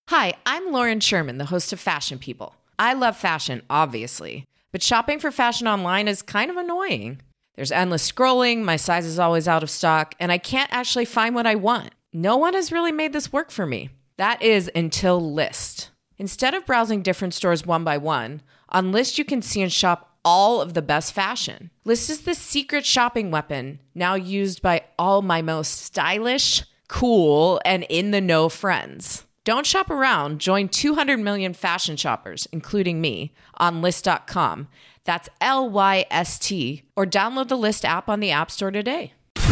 Hi, I'm Lauren Sherman, the host of Fashion People. I love fashion, obviously, but shopping for fashion online is kind of annoying. There's endless scrolling, my size is always out of stock, and I can't actually find what I want. No one has really made this work for me. That is until Lyst. Instead of browsing different stores one by one, on Lyst you can see and shop all of the best fashion. Lyst is the secret shopping weapon, now used by all my most stylish, cool, and in-the-know friends. Don't shop around. Join 200 million fashion shoppers, including me, on Lyst.com. That's Lyst, or download the Lyst app on the App Store today. This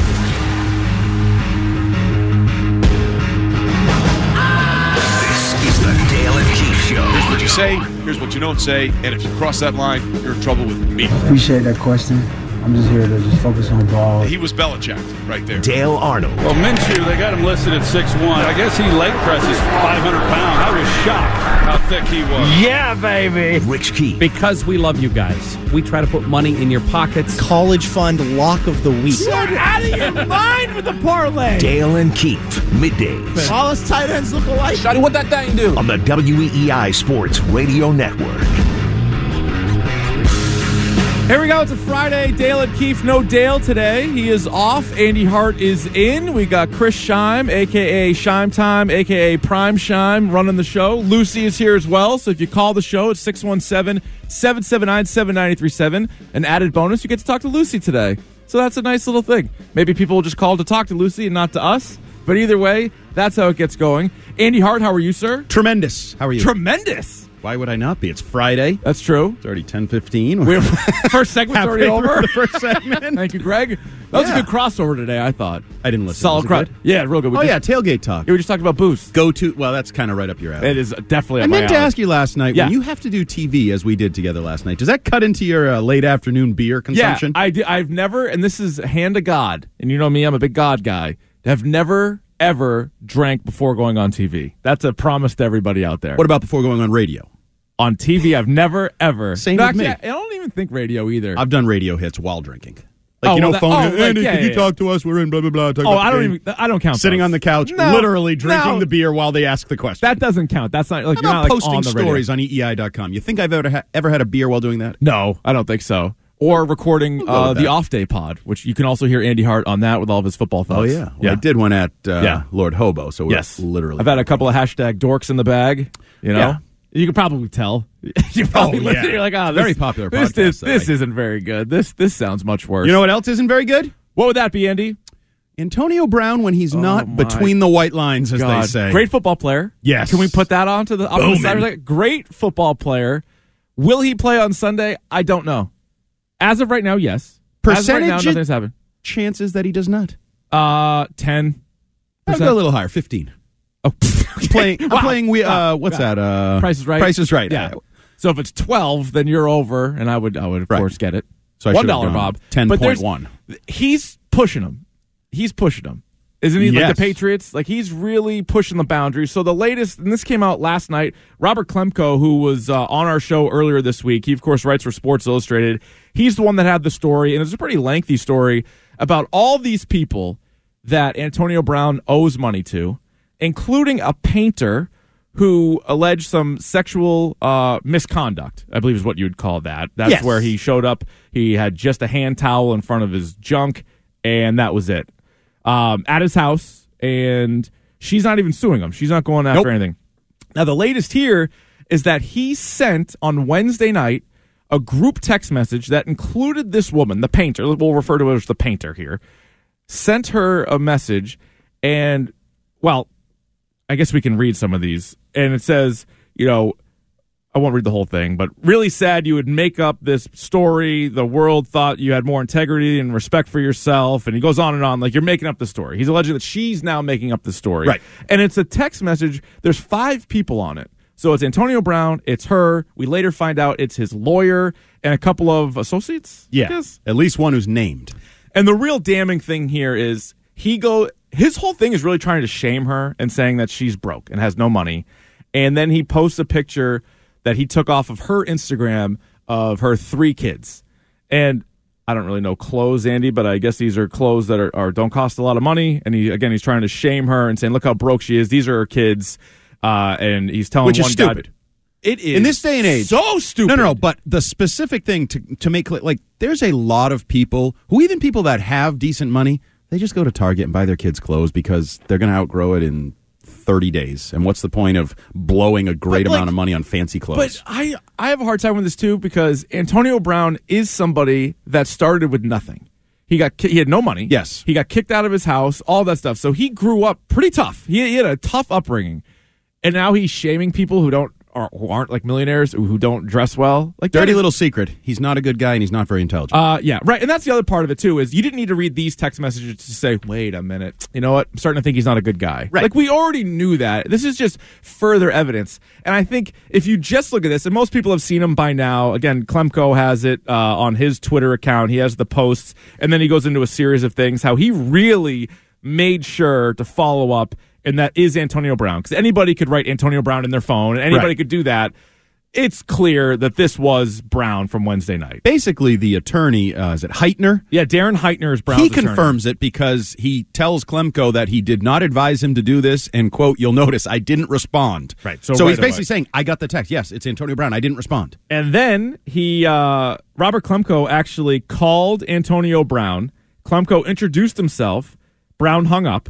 is the Dale and Keith Show. Here's what you say, here's what you don't say, and if you cross that line, you're in trouble with me. Appreciate that question. I'm just here to just focus on ball. He was Belichick right there. Dale Arnold. Well, Minshew, they got him listed at 6'1". I guess he leg presses 500 pounds. I was shocked how thick he was. Yeah, baby. Rich Keith. Because we love you guys. We try to put money in your pockets. College fund lock of the week. You're out of your mind with the parlay. Dale and Keith. Middays. All us tight ends look alike. Shawty, what that thing do? On the WEEI Sports Radio Network. Here we go. It's a Friday. Dale and Keefe. No Dale today. He is off. Andy Hart is in. We got Chris Scheim, a.k.a. Scheim Time, a.k.a. Prime Scheim, running the show. Lucy is here as well. So if you call the show, it's 617-779-7937. An added bonus, you get to talk to Lucy today. So that's a nice little thing. Maybe people will just call to talk to Lucy and not to us. But either way, that's how it gets going. Andy Hart, how are you, sir? Tremendous. How are you? Tremendous. Why would I not be? It's Friday. That's true. It's already 10:15. First segment's already over. The first segment. Thank you, Greg. That was a good crossover today, I thought. I didn't listen. Solid Was it cross. Yeah, real good. Tailgate talk. Yeah, we just talked about booze. Well, that's kind of right up your alley. It is definitely I up my meant to alley. ask you last night, when you have to do TV, as we did together last night, does that cut into your late afternoon beer consumption? Yeah, I've never, and this is hand to God, and you know me, I'm a big God guy, have never, ever drank before going on TV. That's a promise to everybody out there. What about before going on radio? On TV, I've never, ever. Same with me. I don't even think radio either. I've done radio hits while drinking. Phone. Andy, can you talk to us? We're in blah, blah, blah. I don't count Sitting those. on the couch, No, literally drinking no. the beer while they ask the question. That doesn't count. That's not like How you're about not like posting on the stories radio. on EEI.com? You think I've ever had a beer while doing that? No, I don't think so. Or recording We'll go with the that. Off Day Pod, which you can also hear Andy Hart on that with all of his football thoughts. Oh, yeah. Well, I did one at Lord Hobo, so we're literally. I've had a couple of hashtag dorks in the bag, you know? Yeah. You can probably tell. You probably listen, you're like, very popular This podcast. isn't very good. This sounds much worse. You know what else isn't very good? What would that be, Andy? Antonio Brown when he's not between the white lines, as God. they say. Great football player. Yes. Can we put that onto the opposite side? Like, great football player. Will he play on Sunday? I don't know. As of right now, yes. As of right now, Percentage nothing's happened. chances that he does not. 10%. I'll go a little higher, 15. Oh, I'm playing. What's that? Price is Right. Price is Right. Yeah. So if it's 12, then you're over, and I would of course get it. So I $1, should have gone Bob. 10.1. He's pushing him. Isn't he? Like Yes. the Patriots, like he's really pushing the boundaries. So the latest, and this came out last night, Robert Klemko, who was on our show earlier this week, he of course writes for Sports Illustrated. He's the one that had the story, and it's a pretty lengthy story about all these people that Antonio Brown owes money to, including a painter who alleged some sexual misconduct, I believe is what you would call that. That's where he showed up. He had just a hand towel in front of his junk, and that was it. At his house, and she's not even suing him. She's not going after anything. Now, the latest here is that he sent on Wednesday night a group text message that included this woman, the painter. We'll refer to her as the painter here. Sent her a message, and, well, I guess we can read some of these. And it says, I won't read the whole thing, but really sad you would make up this story. The world thought you had more integrity and respect for yourself. And he goes on and on, like you're making up the story. He's alleging that she's now making up the story. Right. And it's a text message. There's 5 people on it. So it's Antonio Brown, it's her. We later find out it's his lawyer and a couple of associates. I Yeah, guess. at least one who's named. And the real damning thing here is his whole thing is really trying to shame her and saying that she's broke and has no money. And then he posts a picture that he took off of her Instagram of her 3 kids. And I don't really know clothes, Andy, but I guess these are clothes that don't cost a lot of money. And he's trying to shame her and saying, look how broke she is. These are her kids. and he's telling Which is one stupid. guy. It is in this day and age. So stupid. No. But the specific thing to make clear, like, there's a lot of people who, even people that have decent money, they just go to Target and buy their kids clothes because they're going to outgrow it in 30 days. And what's the point of blowing a great amount of money on fancy clothes? But I have a hard time with this too, because Antonio Brown is somebody that started with nothing. He had no money. Yes. He got kicked out of his house, all that stuff. So he grew up pretty tough. He had a tough upbringing. And now he's shaming people who aren't like millionaires, who don't dress well. Like, dirty little secret. He's not a good guy and he's not very intelligent. Yeah, right. And that's the other part of it too, is you didn't need to read these text messages to say, wait a minute, you know what? I'm starting to think he's not a good guy. Right. Like, we already knew that. This is just further evidence. And I think if you just look at this, and most people have seen him by now, again, Klemko has it on his Twitter account. He has the posts, and then he goes into a series of things, how he really made sure to follow up, and that is Antonio Brown. Because anybody could write Antonio Brown in their phone, and anybody could do that. It's clear that this was Brown from Wednesday night. Basically, the attorney, is it Heitner? Yeah, Darren Heitner is Brown's attorney. He confirms it because he tells Klemko that he did not advise him to do this, and, quote, you'll notice, I didn't respond. Right. So right he's basically away saying, I got the text. Yes, it's Antonio Brown. I didn't respond. And then Robert Klemko actually called Antonio Brown. Klemko introduced himself. Brown hung up.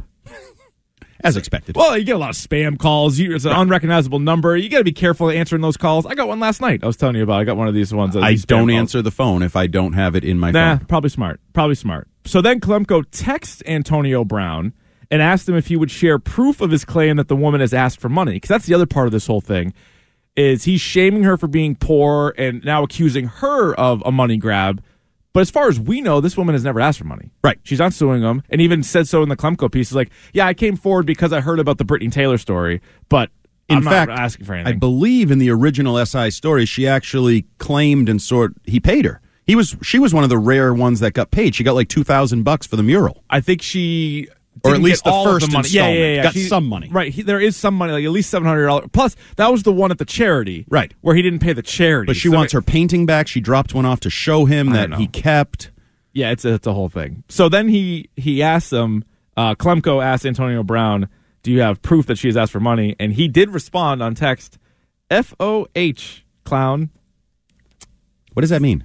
As expected. Well, you get a lot of spam calls. It's an unrecognizable number. You got to be careful answering those calls. I got one last night. I was telling you about. I got one of these ones. I don't answer the phone if I don't have it in my phone. Probably smart. So then Klemko texts Antonio Brown and asked him if he would share proof of his claim that the woman has asked for money. Because that's the other part of this whole thing, is he's shaming her for being poor and now accusing her of a money grab. But as far as we know, this woman has never asked for money. Right. She's not suing him, and even said so in the Klemko piece. It's like, yeah, I came forward because I heard about the Brittany Taylor story, but I'm not asking for anything. I believe in the original SI story, she actually claimed and he paid her. She was one of the rare ones that got paid. She got like $2,000 for the mural. I think she... Or at least the all first of the money. installment. Yeah. Got some money. Right. There is some money, like at least $700. Plus, that was the one at the charity. Right. Where he didn't pay the charity. But she wants her painting back. She dropped one off to show him that he kept. Yeah, it's a whole thing. So then he asks him, Klemko asked Antonio Brown, do you have proof that she has asked for money? And he did respond on text, FOH, clown. What does that mean?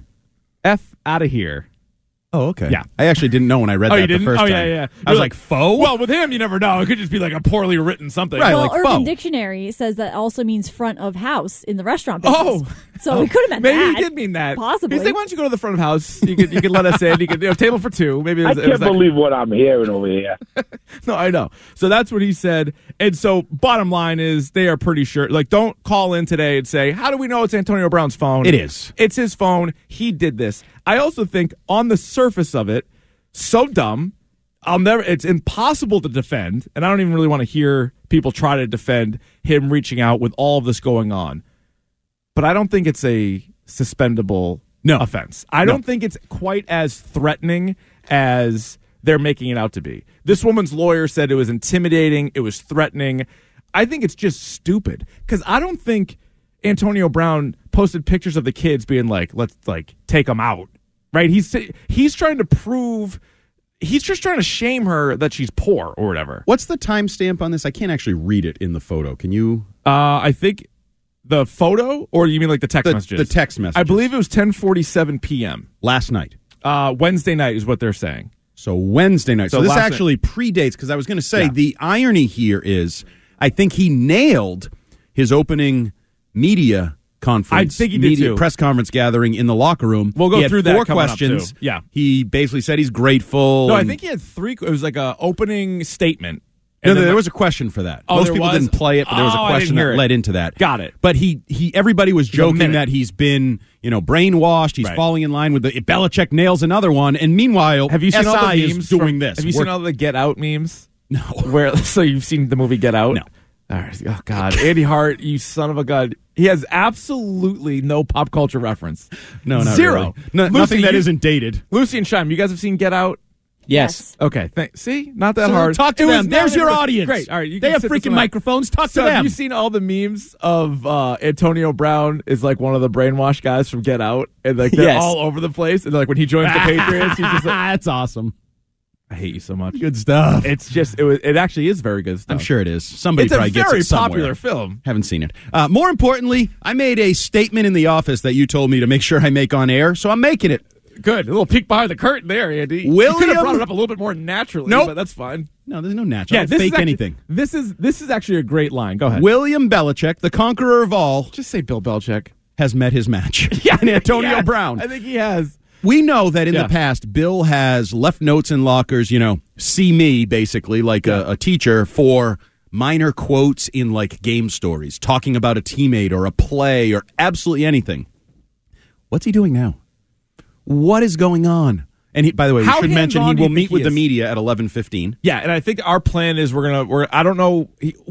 F out of here. Oh, okay. Yeah. I actually didn't know when I read that the first time. Yeah. I was like, faux? Well, with him, you never know. It could just be like a poorly written something. Right, well, like Urban faux. Dictionary says that also means front of house in the restaurant business. Oh. So it could have meant maybe that. he did mean that. Possibly. He's like, why don't you go to the front of house? You could let us in. You could table for two. Maybe I can't believe what I'm hearing over here. No, I know. So that's what he said. And so bottom line is they are pretty sure. Like, don't call in today and say, how do we know it's Antonio Brown's phone? It is. It's his phone. He did this. I also think on the surface of it, so dumb. It's impossible to defend, and I don't even really want to hear people try to defend him reaching out with all of this going on. But I don't think it's a suspendable offense. I don't think it's quite as threatening as they're making it out to be. This woman's lawyer said it was intimidating, it was threatening. I think it's just stupid, because I don't think Antonio Brown posted pictures of the kids being like, let's like take them out. Right? He's trying to prove, he's just trying to shame her that she's poor or whatever. What's the timestamp on this? I can't actually read it in the photo. Can you? I think the photo, or you mean like the text messages? The text messages. I believe it was 10:47 p.m. last night. Wednesday night is what they're saying. So Wednesday night. So this last actually predates, because I was going to say the irony here is I think he nailed his opening media conference. I think he did too. Press conference gathering in the locker room. We'll go through that. 4 coming questions. Up too. Yeah. He basically said he's grateful. No, I think he had 3. It was like a opening statement. No, there was a question for that. Oh, most people didn't play it, but there was a question that led into that. Got it. But everybody was joking that he's been, brainwashed. He's falling in line with the Belichick nails another one. And meanwhile, have you seen all the memes is doing this. Have you seen all the Get Out memes? No. So you've seen the movie Get Out? No. All right. Oh God, Andy Hart, you son of a gun. He has absolutely no pop culture reference. No, not zero. Really. Nothing that isn't dated. Lucy and Shime, you guys have seen Get Out? Yes. Okay. See, not that hard. Talk to them. There's your audience. Great. All right. They have freaking microphones. Talk to them. Have you seen all the memes of Antonio Brown is like one of the brainwashed guys from Get Out, and like they're all over the place, and like when he joins the Patriots, he's just like, that's awesome. I hate you so much. Good stuff. It's just it actually is very good stuff. I'm sure it is. Somebody It's a probably gets very it somewhere. popular film. Haven't seen it. More importantly, I made a statement in the office that you told me to make sure I make on air, so I'm making it. Good. A little peek behind the curtain there, Andy. William- You could have brought it up a little bit more naturally, Nope. but that's fine. No, there's no natural. I don't this fake is actually, anything. This is actually a great line. Go ahead. William Belichick, the conqueror of all, Just say Bill Belichick. has met his match. And Antonio Yes, Brown. I think he has. We know that in Yeah. the past, Bill has left notes in lockers, see me, basically, like a teacher, for minor quotes in, like, game stories, talking about a teammate or a play or absolutely anything. What's he doing now? What is going on? And, by the way, we How should mention he hands-on do will you meet think with he the is? media at 11:15. Yeah, and I think our plan is I don't know.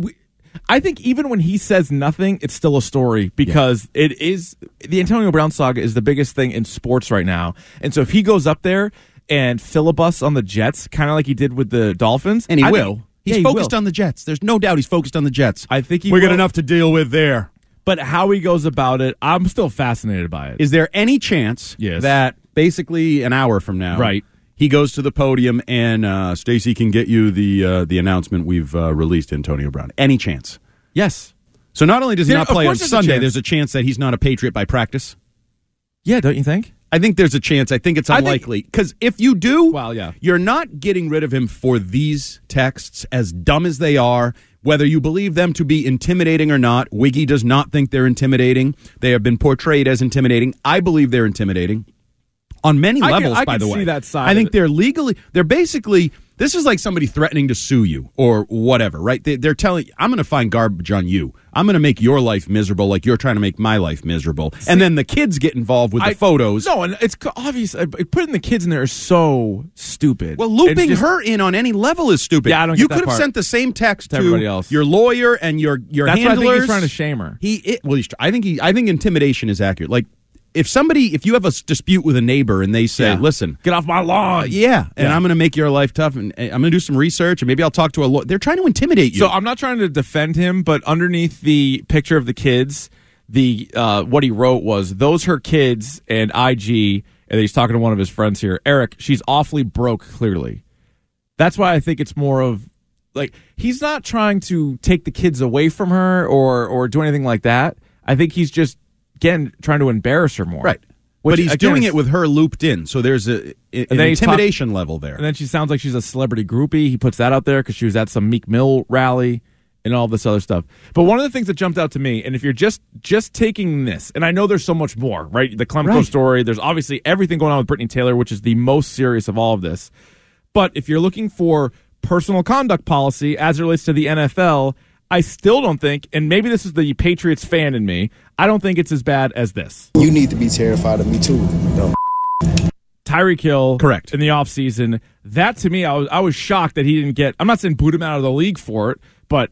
I think even when he says nothing, it's still a story because it is the Antonio Brown saga is the biggest thing in sports right now. And so if he goes up there and filibusts on the Jets, kind of like he did with the Dolphins, And he I will. think- He's he focused will. on the Jets. There's no doubt he's focused on the Jets. I think he We got will. enough to deal with there. But how he goes about it, I'm still fascinated by it. Is there any chance Yes. that basically an hour from now, Right. he goes to the podium and Stacey can get you the announcement we've released Antonio Brown? Any chance? Yes. So not only does he There- not of play on course there's a Sunday, chance. there's a chance that he's not a Patriot by practice. Yeah, don't you think? I think there's a chance. I think it's I think- unlikely. Because if you do, Well, yeah. you're not getting rid of him for these texts, as dumb as they are. Whether you believe them to be intimidating or not, Wiggy does not think they're intimidating. They have been portrayed as intimidating. I believe they're intimidating. On many levels, I by can the way. see that side I of think it. they're basically, this is like somebody threatening to sue you or whatever, right? They're telling, I'm going to find garbage on you. I'm going to make your life miserable like you're trying to make my life miserable. And then the kids get involved with the photos. No, and it's obvious. Putting the kids in there is so stupid. Well, looping It's just- her in on any level is stupid. Yeah, I don't You get that could have part. sent the same text To to everybody else. your lawyer and your That's what I handlers. think he's trying to shame her. I think intimidation is accurate. Like if you have a dispute with a neighbor and they say, Yeah. "Listen, Get off my lawn." and Yeah. I'm going to make your life tough, and I'm going to do some research, and maybe I'll talk to a lawyer." They're trying to intimidate you. So I'm not trying to defend him, but underneath the picture of the kids, the what he wrote was, "Those her kids," and IG, and he's talking to one of his friends here, Eric. She's awfully broke. Clearly, that's why I think it's more of like he's not trying to take the kids away from her or do anything like that. I think he's just again trying to embarrass her more. right. Which, But he's again, doing is- it with her looped in, so there's an then he's intimidation level there. And then she sounds like she's a celebrity groupie. He puts that out there because she was at some Meek Mill rally and all this other stuff. But one of the things that jumped out to me, and if you're just taking this, and I know there's so much more, right? The Klemko story, there's obviously everything going on with Brittany Taylor, which is the most serious of all of this. But if you're looking for personal conduct policy as it relates to the NFL, I still don't think, and maybe this is the Patriots fan in me, I don't think it's as bad as this. You need to be terrified of me too. No. Tyreek Hill, correct, in the offseason. That to me, I was shocked that he didn't get. I'm not saying boot him out of the league for it, but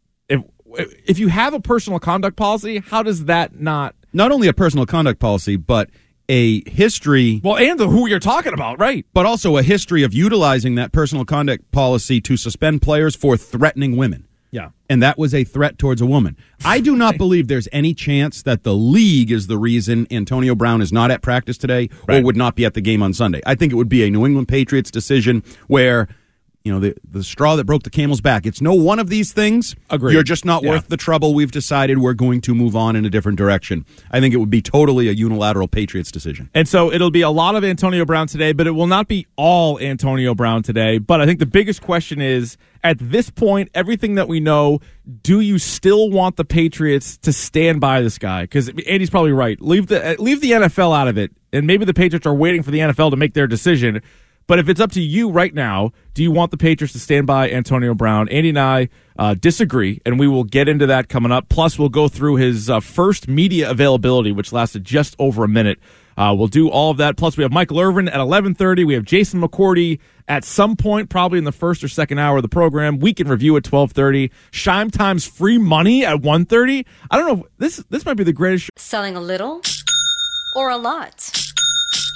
if you have a personal conduct policy, how does that not only a personal conduct policy, but a history? Well, and who you're talking about, right? But also a history of utilizing that personal conduct policy to suspend players for threatening women. Yeah. And that was a threat towards a woman. I do not believe there's any chance that the league is the reason Antonio Brown is not at practice today or would not be at the game on Sunday. I think it would be a New England Patriots decision where, the straw that broke the camel's back. It's no one of these things. Agreed. You're just not worth the trouble. We've decided we're going to move on in a different direction. I think it would be totally a unilateral Patriots decision. And so it'll be a lot of Antonio Brown today, but it will not be all Antonio Brown today. But I think the biggest question is, at this point, everything that we know, do you still want the Patriots to stand by this guy? Because Andy's probably right. Leave the NFL out of it, and maybe the Patriots are waiting for the NFL to make their decision. But if it's up to you right now, do you want the Patriots to stand by Antonio Brown? Andy and I disagree, and we will get into that coming up. Plus, we'll go through his first media availability, which lasted just over a minute. We'll do all of that. Plus, we have Michael Irvin at 11:30. We have Jason McCourty at some point, probably in the first or second hour of the program. Week in review at 12:30. Shime Time's free money at 1:30. I don't know. This might be the greatest. Selling a little or a lot?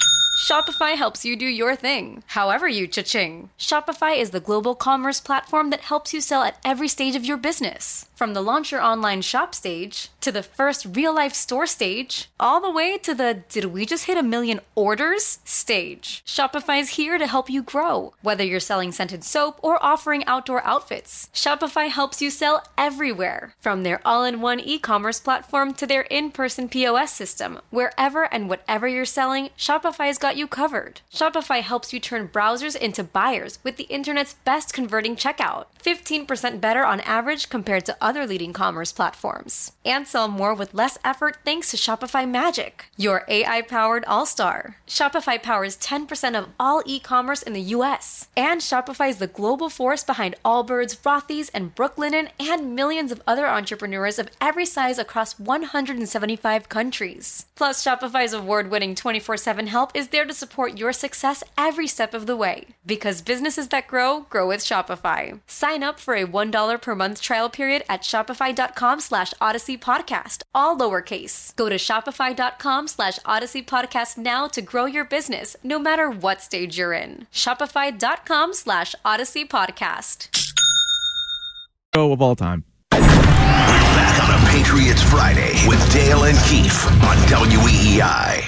Shopify helps you do your thing, however you cha-ching. Shopify is the global commerce platform that helps you sell at every stage of your business. From the launch your online shop stage, to the first real-life store stage, all the way to the did we just hit 1 million orders stage. Shopify's here to help you grow. Whether you're selling scented soap or offering outdoor outfits, Shopify helps you sell everywhere. From their all-in-one e-commerce platform to their in-person POS system, wherever and whatever you're selling, Shopify's got you covered. Shopify helps you turn browsers into buyers with the internet's best converting checkout. 15% better on average compared to other leading commerce platforms. And sell more with less effort thanks to Shopify Magic, your AI-powered all-star. Shopify powers 10% of all e-commerce in the US. And Shopify is the global force behind Allbirds, Rothy's, and Brooklinen, and millions of other entrepreneurs of every size across 175 countries. Plus, Shopify's award-winning 24/7 help is there to support your success every step of the way. Because businesses that grow, grow with Shopify. Sign up for a $1 per month trial period at shopify.com/Odyssey Podcast, all lowercase. Go to shopify.com/Odyssey Podcast now to grow your business, no matter what stage you're in. Shopify.com/Odyssey Podcast. Show of all time. We're back on a Patriots Friday with Dale and Keefe on WEEI.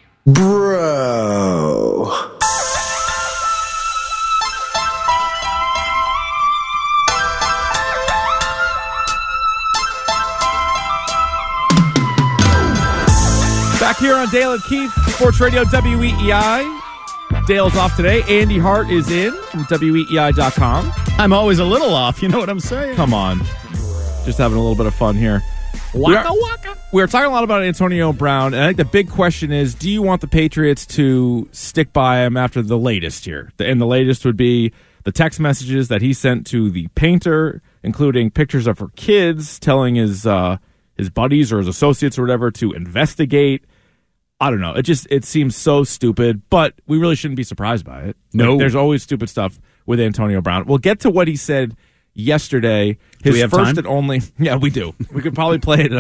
Bro. Back here on Dale and Keefe, Sports Radio WEEI. Dale's off today. Andy Hart is in from WEEI.com. I'm always a little off, you know what I'm saying? Come on. Just having a little bit of fun here. Waka waka. We are talking a lot about Antonio Brown, and I think the big question is, do you want the Patriots to stick by him after the latest here? And the latest would be the text messages that he sent to the painter, including pictures of her kids, telling his buddies or his associates or whatever to investigate. I don't know. It seems so stupid, but we really shouldn't be surprised by it. No. Like, there's always stupid stuff with Antonio Brown. We'll get to what he said yesterday. Do we have first time? and only. Yeah, we do. We could probably play it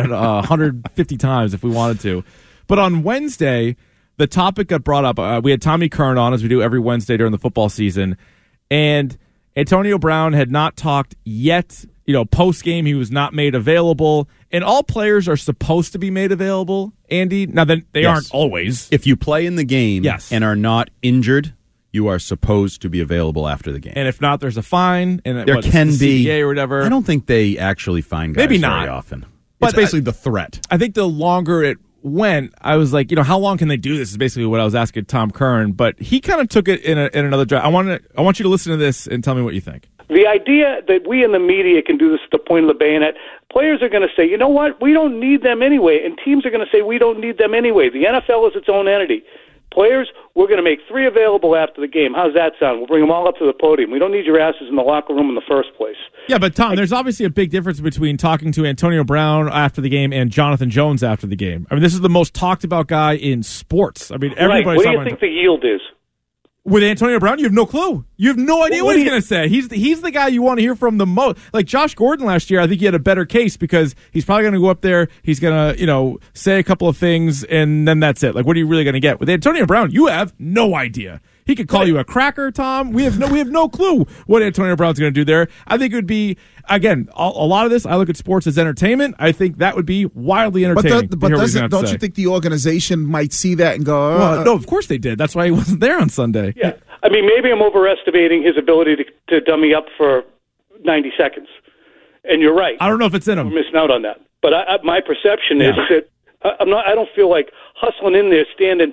150 times if we wanted to. But on Wednesday, the topic got brought up. We had Tommy Kern on, as we do every Wednesday during the football season, and Antonio Brown had not talked yet. Post game, he was not made available. And all players are supposed to be made available, Andy. Now, then they aren't always. If you play in the game and are not injured, you are supposed to be available after the game. And if not, there's a fine. And there can be CBA or whatever. I don't think they actually fine guys Maybe very not. often. But it's basically the threat. I think the longer it went, I was like, how long can they do this? Is basically what I was asking Tom Kern. But he kind of took it in another direction. I want you to listen to this and tell me what you think. The idea that we in the media can do this at the point of the bayonet, players are going to say, you know what, we don't need them anyway, and teams are going to say we don't need them anyway. The NFL is its own entity. Players, we're going to make 3 available after the game. How's that sound? We'll bring them all up to the podium. We don't need your asses in the locker room in the first place. Yeah, but Tom, there's obviously a big difference between talking to Antonio Brown after the game and Jonathan Jones after the game. I mean, this is the most talked about guy in sports. I mean, everybody's Right. What do you think the yield is? With Antonio Brown, you have no clue. You have no idea what he's going to say. He's the guy you want to hear from the most. Like Josh Gordon last year, I think he had a better case because he's probably going to go up there. He's going to, say a couple of things, and then that's it. Like, what are you really going to get with Antonio Brown? You have no idea. He could call you a cracker, Tom. We have no clue what Antonio Brown's going to do there. I think it would be, again, a lot of this. I look at sports as entertainment. I think that would be wildly entertaining. But don't you think the organization might see that and go? Well, no, of course they did. That's why he wasn't there on Sunday. Yeah, I mean, maybe I'm overestimating his ability to dummy up for 90 seconds. And you're right. I don't know if it's in him. We're missing out on that. But my perception is that I don't feel like hustling in there, standing,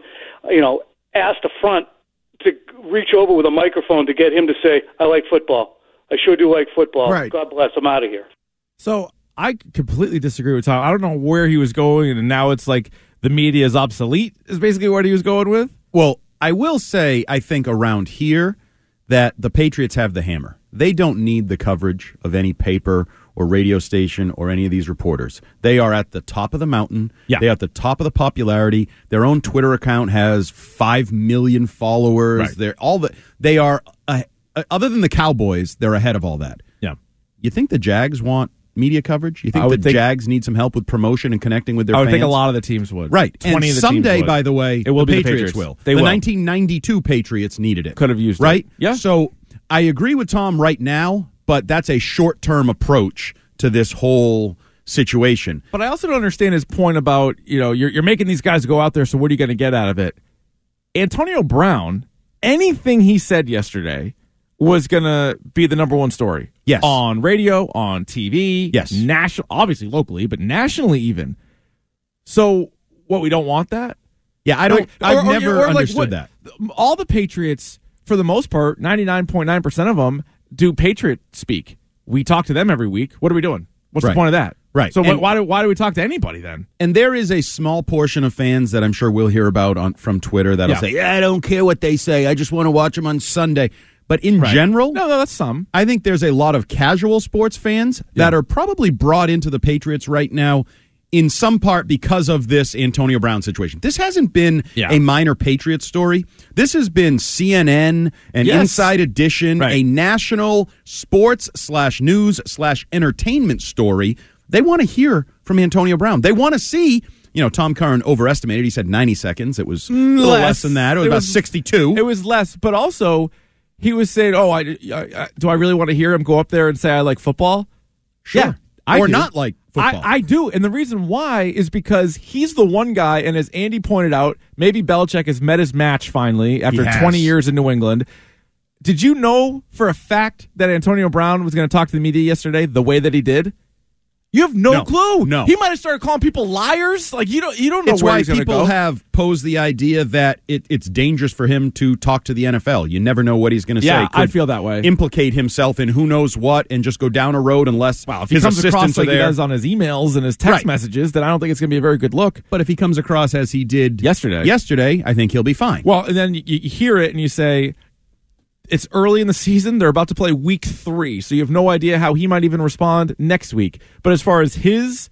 ass to front, to reach over with a microphone to get him to say, I like football. I sure do like football. Right. God bless. I'm out of here. So I completely disagree with Tom. I don't know where he was going, and now it's like the media is obsolete, is basically what he was going with. Well, I will say, I think around here that the Patriots have the hammer. They don't need the coverage of any paper or radio station or any of these reporters. They are at the top of the mountain. Yeah. They're at the top of the popularity. Their own Twitter account has 5 million followers. Right. They are other than the Cowboys, they're ahead of all that. Yeah. You think the Jags want media coverage? You think the Jags need some help with promotion and connecting with their fans? I would think a lot of the teams would. Right. 20 and of the someday, teams would. by the way, it will the be Patriots will. They the will. 1992 Patriots needed it. Could have used right? it. Yeah. So I agree with Tom right now, but that's a short-term approach to this whole situation. But I also don't understand his point about, you're making these guys go out there, so what are you going to get out of it? Antonio Brown, anything he said yesterday was going to be the number one story. Yes. On radio, on TV. Yes. Obviously locally, but nationally even. So, what, we don't want that? Yeah, I don't. I've never understood that. All the Patriots, for the most part, 99.9% of them do Patriot speak. We talk to them every week. What are we doing? What's the point of that? Right. So why do we talk to anybody then? And there is a small portion of fans that I'm sure we'll hear about from Twitter that'll say, I don't care what they say. I just want to watch them on Sunday. But in general, no, that's some. I think there's a lot of casual sports fans that are probably brought into the Patriots right now in some part because of this Antonio Brown situation. This hasn't been a minor Patriots story. This has been CNN, an Inside Edition, a national sports/news/entertainment story. They want to hear from Antonio Brown. They want to see, Tom Curran overestimated. He said 90 seconds. It was a little less than that. It was about 62. It was less, but also he was saying, do I really want to hear him go up there and say I like football? Sure. Yeah, I or do. not like football. I do. And the reason why is because he's the one guy, and as Andy pointed out, maybe Belichick has met his match finally after 20 years in New England. Did you know for a fact that Antonio Brown was going to talk to the media yesterday the way that he did? You have no clue. No. He might have started calling people liars. Like, you don't know it's where why he's going to go. people have posed the idea that it's dangerous for him to talk to the NFL. You never know what he's going to say. Yeah, I feel that way. Implicate himself in who knows what and just go down a road unless if he his comes across assistants like are he there. does on his emails and his text messages, then I don't think it's going to be a very good look. But if he comes across as he did yesterday, I think he'll be fine. Well, and then you hear it and you say, it's early in the season. They're about to play week 3, so you have no idea how he might even respond next week. But as far as his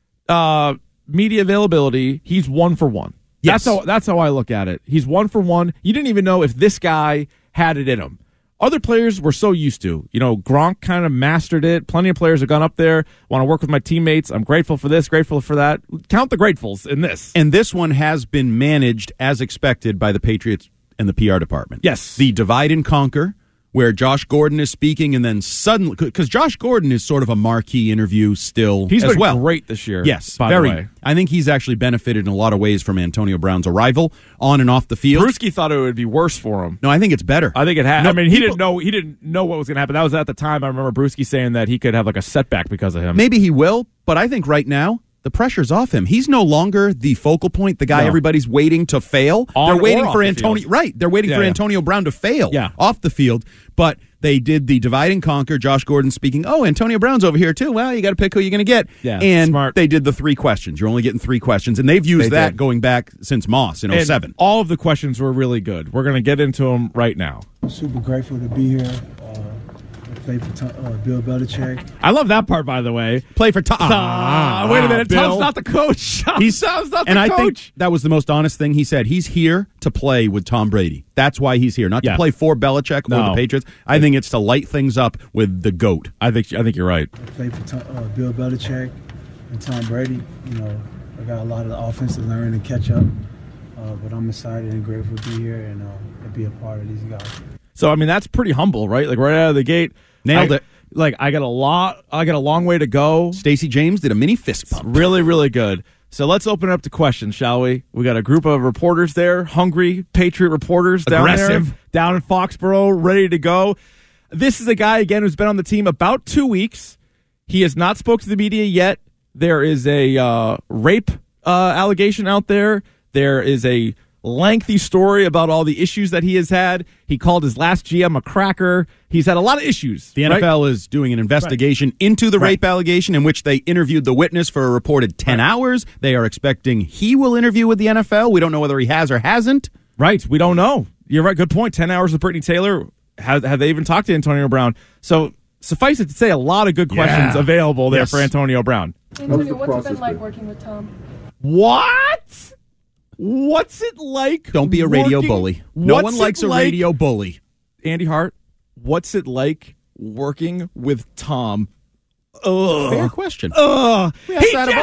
media availability, he's 1 for 1. Yes. That's how I look at it. He's 1 for 1. You didn't even know if this guy had it in him. Other players were so used to. Gronk kind of mastered it. Plenty of players have gone up there, want to work with my teammates. I'm grateful for this, grateful for that. Count the gratefuls in this. And this one has been managed as expected by the Patriots and the PR department. Yes. The divide and conquer, where Josh Gordon is speaking, and then suddenly, because Josh Gordon is sort of a marquee interview still He's as been great this year. Yes, by the way. I think he's actually benefited in a lot of ways from Antonio Brown's arrival on and off the field. Bruschi thought it would be worse for him. No, I think it's better. I think it had. No, I mean, he didn't know what was going to happen. That was at the time. I remember Bruschi saying that he could have like a setback because of him. Maybe he will, but I think right now the pressure's off him. He's no longer the focal point, the guy everybody's waiting to fail. They're waiting for Antonio. Right, they're waiting for Antonio Brown to fail off the field. But they did the divide and conquer. Josh Gordon speaking. Oh, Antonio Brown's over here too. Well, you got to pick who you're going to get. Yeah, and smart. They did the 3 questions. You're only getting 3 questions, and they've used that going back since Moss in 2007. All of the questions were really good. We're going to get into them right now. I'm super grateful to be here. Play for Bill Belichick. I love that part, by the way. Play for Tom. Wait a minute. Bill. Tom's not the coach. Tom's not the and coach. I think that was the most honest thing he said. He's here to play with Tom Brady. That's why he's here, not to play for Belichick or the Patriots. I think it's to light things up with the GOAT. I think you're right. I play for Bill Belichick and Tom Brady. I got a lot of the offense to learn and catch up. But I'm excited and grateful to be here and to be a part of these guys. So I mean, that's pretty humble, right? Like right out of the gate. Nailed it. Like I got a long way to go. Stacey James did a mini fist pump. Really, really good. So let's open it up to questions, shall we? We got a group of reporters there, hungry Patriot reporters down there, down in Foxborough, ready to go. This is a guy, again, who's been on the team about 2 weeks. He has not spoke to the media yet. There is a rape allegation out there. There is a lengthy story about all the issues that he has had. He called his last GM a cracker. He's had a lot of issues. The NFL is doing an investigation into the rape allegation in which they interviewed the witness for a reported 10 hours. They are expecting he will interview with the NFL. We don't know whether he has or hasn't. Right. We don't know. You're right. Good point. 10 hours with Brittany Taylor. Have they even talked to Antonio Brown? So suffice it to say, a lot of good questions available there for Antonio Brown. Antonio, what's it been like working with Tom? What? What's it like? Don't be a radio bully. No one likes a radio bully. Andy Hart, what's it like working with Tom? Fair question. He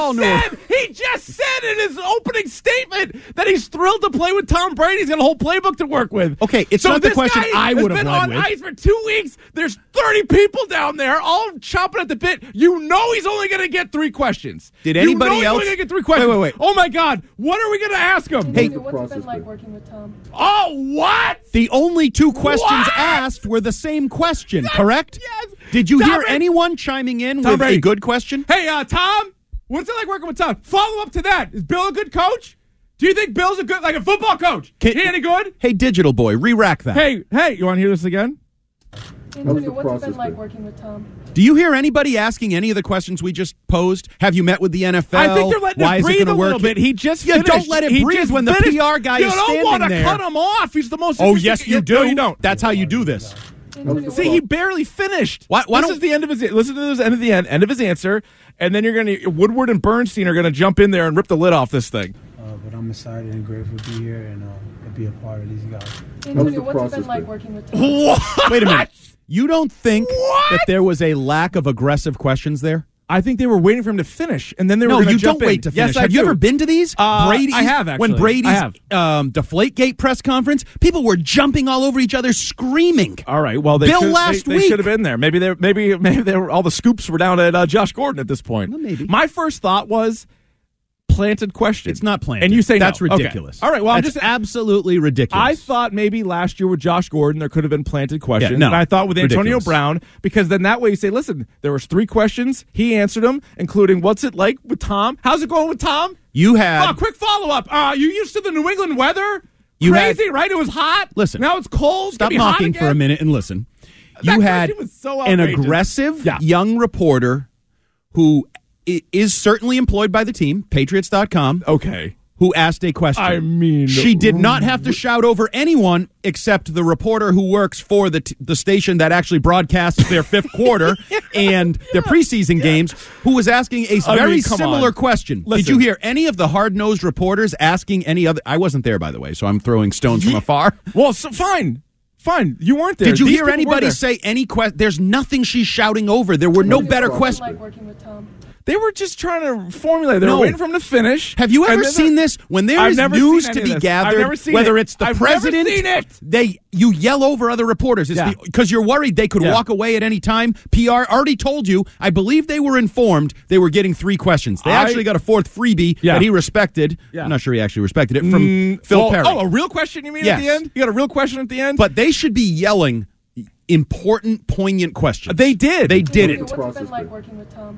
He just said in his opening statement that he's thrilled to play with Tom Brady. He's got a whole playbook to work with. Okay, it's so not the this question guy I would have been led on with. ice for 2 weeks. There's 30 people down there, all chomping at the bit. You know he's only going to get 3 questions. Did anybody he's else? only going to get 3 questions. Wait. Oh my God! What are we going to ask him? Hey, what's it been like working with Tom? Oh, what? The only 2 questions asked were the same question, correct? Yes. Did you Tom hear Brady. anyone chiming in Tom with Brady. a good question? Hey, Tom, what's it like working with Tom? Follow up to that. Is Bill a good coach? Do you think Bill's like a football coach? Is he any good? Hey, digital boy, re-rack that. Hey, you want to hear this again? Antonio, what's it been like working with Tom? Do you hear anybody asking any of the questions we just posed? Have you met with the NFL? I think they're letting Why it is it breathe gonna a work? little bit. He just Yeah, finished. don't let it He breathe just when the finished. PR guy is standing You don't want there. to cut him off. He's the most. Oh, yes, you do. No, you don't. That's how you do this. See, he barely finished. Why this don't- is the end of his. Listen to this end of his answer, and then you're going to Woodward and Bernstein are going to jump in there and rip the lid off this thing. But I'm excited and grateful to be here and to be a part of these guys. Antonio, what's it been like working with Tom? Wait a minute. You don't think that there was a lack of aggressive questions there? I think they were waiting for him to finish, and then they were going to jump don't in. wait to finish. Yes, I have you do. ever been to these? Brady's, I have, actually. When Brady's I have. Deflategate press conference, people were jumping all over each other, screaming. All right. Well, they Bill should, last they week. should have been there. Maybe they were, all the scoops were down at Josh Gordon at this point. Well, maybe. My first thought was planted question. It's not planted. And you say that's no. Okay. ridiculous. All right. Well, that's I'm just absolutely ridiculous. I thought maybe last year with Josh Gordon there could have been planted questions. Yeah, no, and I thought with Antonio ridiculous. Brown, because then that way you say, listen, there was 3 questions. He answered them, including what's it like with Tom? How's it going with Tom? You had quick follow-up. You used to the New England weather? You Crazy, right? It was hot. Listen. Now it's cold. Stop It's gonna be hot mocking for a again. minute and listen. That You had question was so an outrageous. aggressive Yeah. young reporter who is certainly employed by the team, Patriots.com. Okay. Who asked a question. I mean, she did not have to shout over anyone except the reporter who works for the station that actually broadcasts their 5th quarter and their preseason games, who was asking a very come similar on. question. Listen. Did you hear any of the hard-nosed reporters asking any other? I wasn't there, by the way, so I'm throwing stones from afar. Well, so fine. You weren't there. Did you These hear people were anybody there. say any question? There's nothing she's shouting over. There were no better What's it questions. like working with Tom? They were just trying to formulate. They No. were waiting for him to finish. Have you And ever then seen this? When there I've is never news seen to any be of this. I've gathered, never seen whether it. it's the I've president, never seen it. you yell over other reporters. Yeah. Because you're worried they could Yeah. walk away at any time. PR already told you. I believe they were informed they were getting 3 questions. They actually got a 4th freebie that he respected. Yeah. I'm not sure he actually respected it from Phil Perry. Oh, a real question you mean Yes. at the end? You got a real question at the end? But they should be yelling important, poignant questions. They did. They Antonio, didn't. what's it been like working with Tom?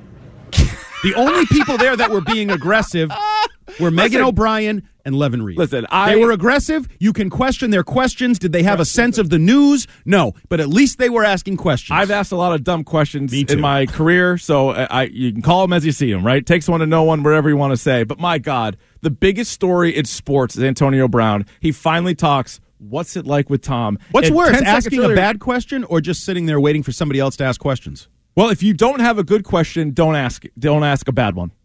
The only people there that were being aggressive were Megan O'Brien and Levin Reed. Listen, they were aggressive. You can question their questions. Did they have a sense of the news? No, but at least they were asking questions. I've asked a lot of dumb questions Me too. in my career, so you can call them as you see them, right? Takes one to know one, whatever you want to say. But my God, the biggest story in sports is Antonio Brown. He finally talks. What's it like with Tom? What's And worse, 10 seconds asking earlier- a bad question or just sitting there waiting for somebody else to ask questions? Well, if you don't have a good question, don't ask a bad one.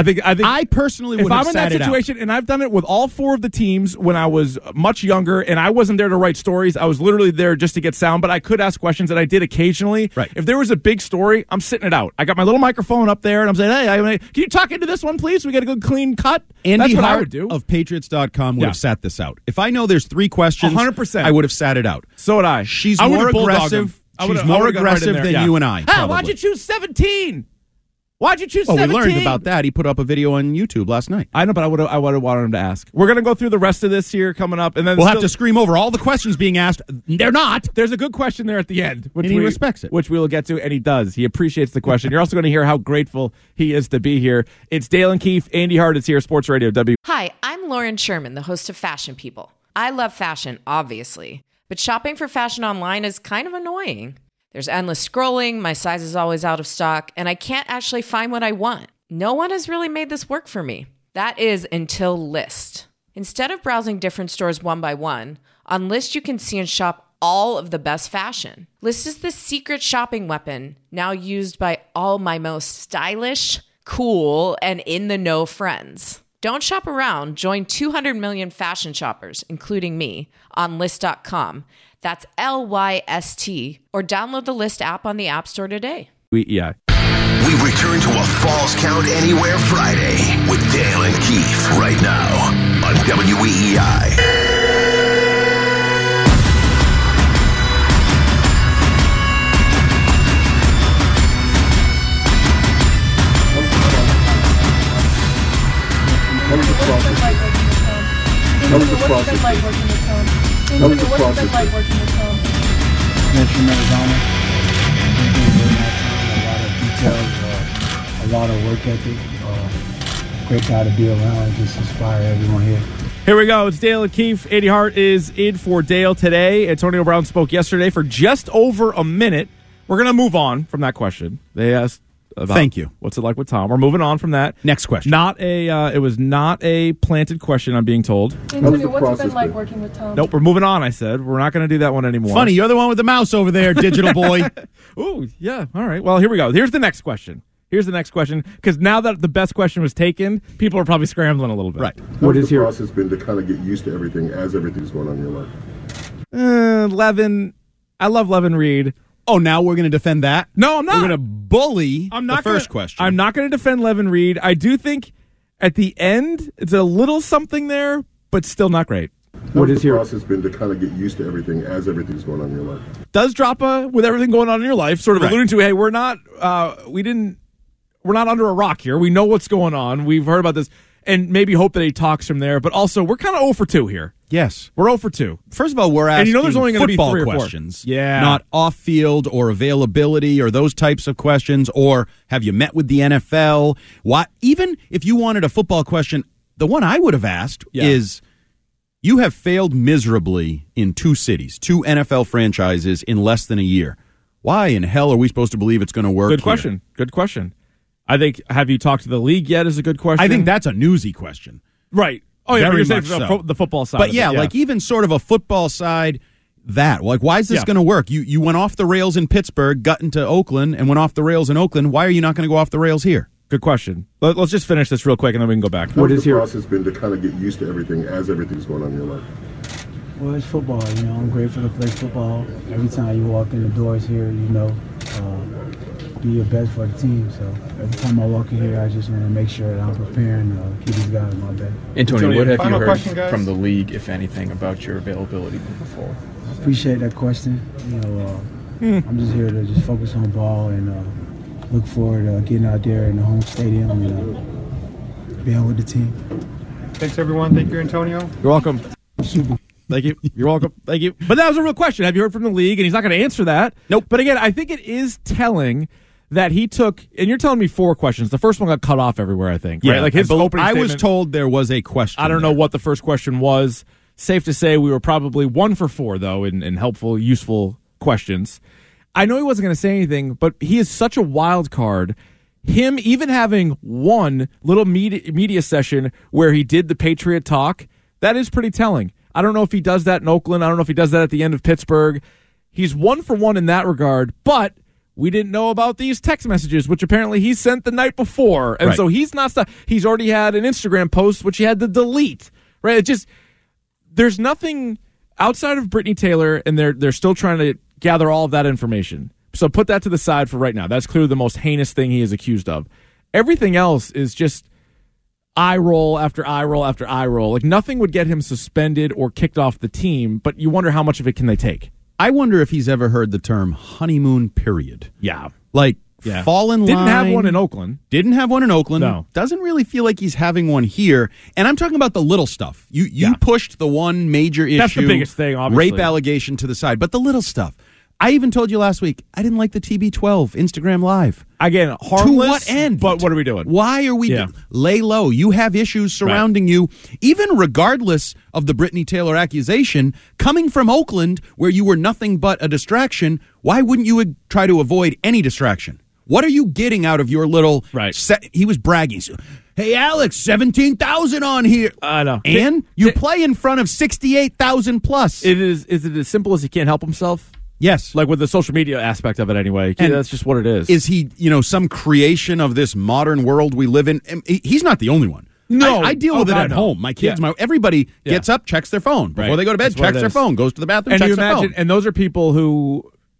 I personally would if have I'm in that sat it out. situation, and I've done it with all 4 of the teams when I was much younger, and I wasn't there to write stories. I was literally there just to get sound, but I could ask questions, and I did occasionally. Right. If there was a big story, I'm sitting it out. I got my little microphone up there, and I'm saying, hey, can you talk into this one, please? We got a good clean cut. Andy That's what I Hart would do. of Patriots.com would Yeah. have sat this out. If I know there's 3 questions, 100%. I would have sat it out. So would I. She's I more would've bulldogged aggressive. him. I She's would've- I more would've got right in aggressive there, than yeah. you and I. Why'd probably. you choose 17? Why'd you choose Oh, 17? we learned about that. He put up a video on YouTube last night. I know, but I would have wanted him to ask. We're going to go through the rest of this here coming up, and then We'll have to scream over all the questions being asked. They're not. There's a good question there at the end, which And he respects it. which we will get to, and he does. He appreciates the question. You're also going to hear how grateful he is to be here. It's Dale and Keefe. Andy Hart is here, Sports Radio W. Hi, I'm Lauren Sherman, the host of Fashion People. I love fashion, obviously, but shopping for fashion online is kind of annoying. There's endless scrolling, my size is always out of stock, and I can't actually find what I want. No one has really made this work for me. That is until List. Instead of browsing different stores one by one, on List you can see and shop all of the best fashion. List is the secret shopping weapon now used by all my most stylish, cool, and in-the-know friends. Don't shop around. Join 200 million fashion shoppers, including me, on List.com. That's LYST, or download the List app on the App Store today. Yeah. We Return to a Falls Count Anywhere Friday with Dale and Keith right now on WEEI. What's it been like working with Tom? What's it been like working with Tom? What's it been like working with Tom? It's been a tremendous honor. I've been doing my time, a lot of details, a lot of work ethic. Great guy to be around, just inspire everyone here. Here we go. It's Dale and Keefe. Andy Hart is in for Dale today. Antonio Brown spoke yesterday for just over a minute. We're going to move on from that question. They asked about Thank you. What's it like with Tom? We're moving on from that. Next question. It was not a planted question, I'm being told. Antonio, what's it been like working with Tom? Nope, we're moving on, I said. We're not going to do that one anymore. Funny, you're the one with the mouse over there, digital boy. Ooh, yeah. All right. Well, here we go. Here's the next question. Because now that the best question was taken, people are probably scrambling a little bit. Right. What has the process been to kind of get used to everything as everything's going on in your life? Levin. I love Levin Reed. Oh, now we're going to defend that? No, I'm not. We're going to bully the first question. I'm not going to defend Levin Reed. I do think at the end, it's a little something there, but still not great. What has the process been to kind of get used to everything as everything's going on in your life? Does Drapa, with everything going on in your life, sort of alluding to, hey, we're not under a rock here. We know what's going on. We've heard about this. And maybe hope that he talks from there. But also, we're kind of 0 for 2 here. Yes. We're 0 for 2. First of all, we're asking there's only gonna be football 3 or 4 questions. Yeah. Not off-field or availability or those types of questions. Or have you met with the NFL? Even if you wanted a football question, the one I would have asked is, you have failed miserably in 2 cities, 2 NFL franchises in less than a year. Why in hell are we supposed to believe it's going to work? Good question. Good question. I think, have you talked to the league yet is a good question. I think that's a newsy question. Right. Oh, yeah, Very you're much saying so. The football side. But yeah, like even sort of a football side, why is this going to work? You went off the rails in Pittsburgh, got into Oakland, and went off the rails in Oakland. Why are you not going to go off the rails here? Good question. Let's just finish this real quick, and then we can go back. What has the process been to kind of get used to everything as everything's going on in your life? Well, it's football. I'm grateful to play football. Every time you walk in the doors here, do your best for the team. So every time I walk in here, I just want to make sure that I'm preparing to keep these guys in my back. Antonio, what have you heard from the league, if anything, about your availability moving forward? I appreciate that question. I'm just here to just focus on ball and look forward to getting out there in the home stadium and being with the team. Thanks, everyone. Thank you, Antonio. You're welcome. Super. Thank you. You're welcome. Thank you. But that was a real question. Have you heard from the league? And he's not going to answer that. Nope. But again, I think it is telling that he took, and you're telling me 4 questions. The first one got cut off everywhere, I think. Yeah, right? Like his opening I statement, was told there was a question. I don't know what the first question was. Safe to say we were probably 1 for 4, though, in helpful, useful questions. I know he wasn't going to say anything, but he is such a wild card. Him even having one little media session where he did the Patriot talk, that is pretty telling. I don't know if he does that in Oakland. I don't know if he does that at the end of Pittsburgh. He's 1 for 1 in that regard, but we didn't know about these text messages, which apparently he sent the night before. And so he's not stuck. He's already had an Instagram post, which he had to delete. Right? It just, there's nothing outside of Brittany Taylor, and they're still trying to gather all of that information. So put that to the side for right now. That's clearly the most heinous thing he is accused of. Everything else is just eye roll after eye roll after eye roll. Like nothing would get him suspended or kicked off the team, but you wonder how much of it can they take. I wonder if he's ever heard the term honeymoon period. Yeah. Like fall in line. Didn't have one in Oakland. Didn't have one in Oakland. No. Doesn't really feel like he's having one here. And I'm talking about the little stuff. You pushed the one major issue. That's the biggest thing, obviously. Rape allegation to the side. But the little stuff. I even told you last week, I didn't like the TB12 Instagram Live. Again, harmless. To what end? But what are we doing? Why are we lay low? You have issues surrounding you, even regardless of the Brittany Taylor accusation, coming from Oakland, where you were nothing but a distraction. Why wouldn't you try to avoid any distraction? What are you getting out of your little set? He was bragging. Hey, Alex, 17,000 on here. I know. And you play in front of 68,000 plus. Is it as simple as he can't help himself? Yes. Like with the social media aspect of it anyway. And that's just what it is. Is he, some creation of this modern world we live in? He's not the only one. No. I deal with it at home. My kids, everybody gets up, checks their phone. Before they go to bed, checks their phone, goes to the bathroom, checks their phone. And those are people who,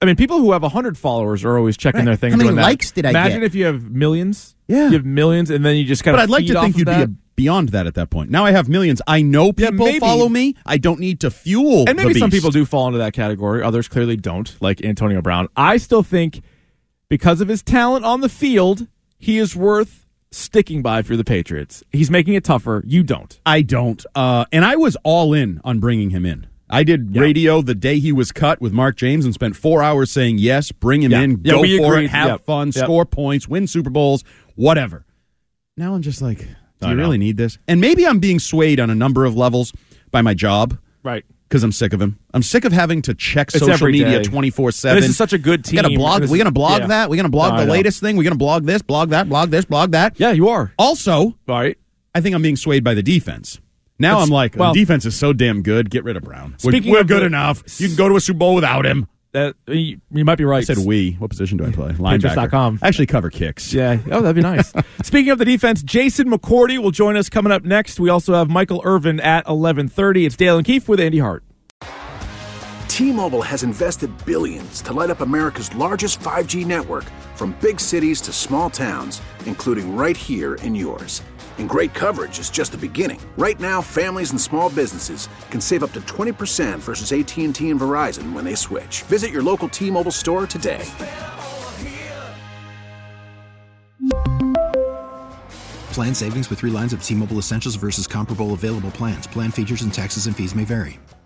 I mean, people who have 100 followers are always checking their thing. How many doing likes that. did I Imagine get? if you have millions. Yeah. You have millions, and then you just kind of But I'd like to think you'd be beyond that at that point. Now I have millions. I know people follow me. I don't need to fuel And maybe the some beast. people do fall into that category. Others clearly don't, like Antonio Brown. I still think because of his talent on the field, he is worth sticking by for the Patriots. He's making it tougher. You don't. I don't. And I was all in on bringing him in. I did radio the day he was cut with Mark James and spent 4 hours saying, yes, bring him in, go we for agreed. it, have fun, score points, win Super Bowls, whatever. Now I'm just like, do you really need this? And maybe I'm being swayed on a number of levels by my job. Right. Because I'm sick of him. I'm sick of having to check It's social every media day. 24/7. This is such a good team. We got to blog. We're going to blog yeah. that. We're going to blog No, I the know. latest thing. We're going to blog this, blog that, blog this, blog that. Yeah, you are. Also, right. I think I'm being swayed by the defense. Now I'm like, the defense is so damn good. Get rid of Brown. We're good enough. You can go to a Super Bowl without him. You might be right. I said we. What position do I play? Patriots.com. I actually cover kicks. Yeah. Oh, that'd be nice. Speaking of the defense, Jason McCourty will join us coming up next. We also have Michael Irvin at 11:30. It's Dale and Keefe with Andy Hart. T-Mobile has invested billions to light up America's largest 5G network, from big cities to small towns, including right here in yours. And great coverage is just the beginning. Right now, families and small businesses can save up to 20% versus AT&T and Verizon when they switch. Visit your local T-Mobile store today. Plan savings with 3 lines of T-Mobile Essentials versus comparable available plans. Plan features and taxes and fees may vary.